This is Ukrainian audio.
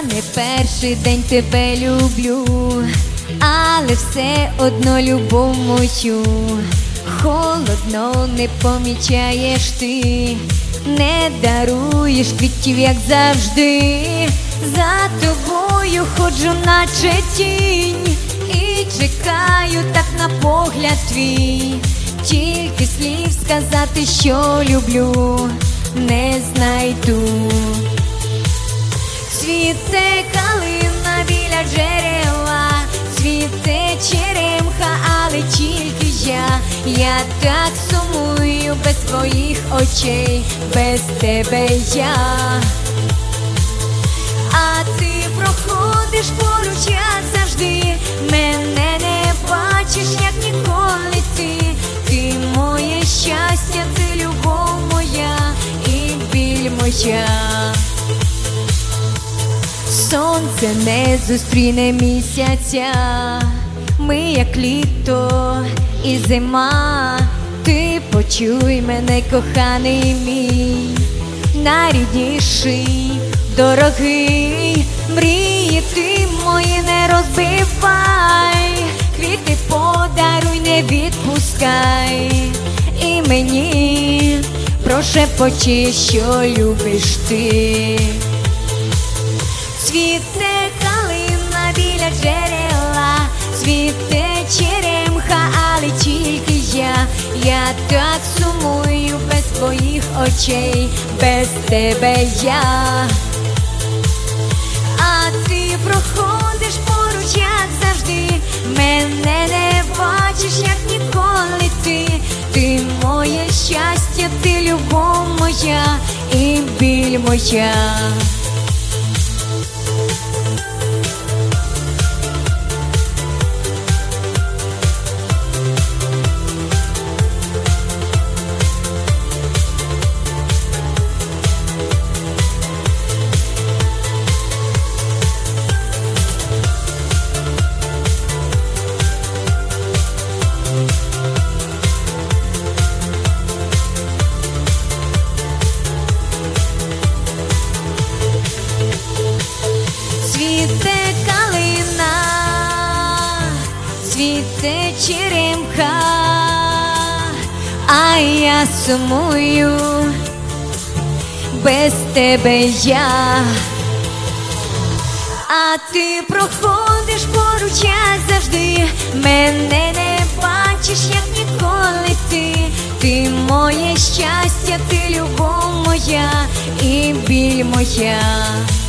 не перший день тебе люблю, але все одно любов мою холодно не помічаєш ти, не даруєш квітів, як завжди. За тобою ходжу, наче тінь, і чекаю так на погляд твій. Тільки слів сказати, що люблю, не знайду. Цвіте калина біля джерела, цвіте черемха, але тільки я так сумую без твоїх очей, без тебе я. А ти проходиш поруч, як завжди, мене не бачиш, як ніколи ти. Ти моє щастя, ти любов моя і біль моя. Сонце не зустріне місяця, ми як літо і зима. Ти почуй мене, коханий мій, найрідніший, дорогий. Мрії ти мої не розбивай, квіти подаруй, не відпускай. І мені прошепочи, що любиш ти. Цвіте калина біля джерела, цвіте черемха, але тільки я так сумую без твоїх очей, без тебе я. А ти проходиш поруч, як завжди, мене не бачиш, як ніколи ти. Ти моє щастя, ти любов моя і біль моя. Цвіте калина, цвіте черемха, а я сумую без тебе я. А ти проходиш поруч, як завжди, мене не бачиш, як ніколи ти. Ти моє щастя, ти любов моя і біль моя.